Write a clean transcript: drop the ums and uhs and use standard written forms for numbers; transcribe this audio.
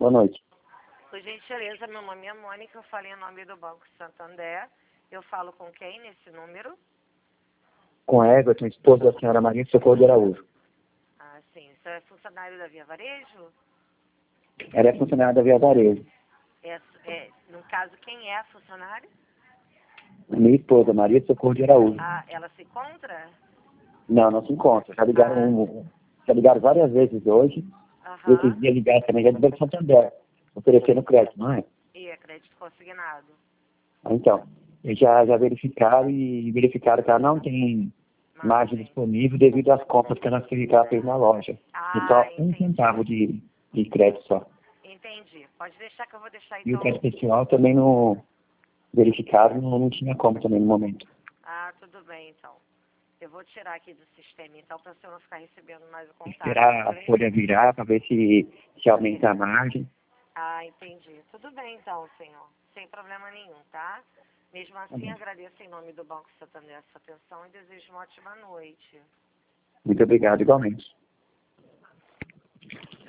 Boa noite. Por gentileza, meu nome é Mônica, eu falo em nome do Banco Santander. Eu falo com quem nesse número? Com a Everton, esposa da senhora Maria Socorro de Araújo. Ah, sim. Você é funcionário da Via Varejo? Ela é funcionária da Via Varejo. No caso, quem é a funcionária? Minha esposa, Maria Socorro de Araújo. Ah, ela se encontra? Não se encontra. Já ligaram várias vezes hoje. E esses dias ligaram também já do Banco Santander, oferecendo crédito, não é? E é crédito consignado. Então, eles já verificaram e verificaram que ela não tem margem disponível devido às compras que ela fez na loja. E só Entendi. 1 centavo de crédito só. Entendi. Pode deixar que eu vou deixar E o então. crédito pessoal também não verificado, não tinha como também no momento. Ah, tudo bem então. Eu vou tirar aqui do sistema então para você não ficar recebendo mais o contato. Esperar a folha virar para ver se aumenta a margem. Ah, entendi. Tudo bem então, senhor. Sem problema nenhum, tá? Mesmo assim, agradeço em nome do Banco Santander a sua atenção e desejo uma ótima noite. Muito obrigado, igualmente.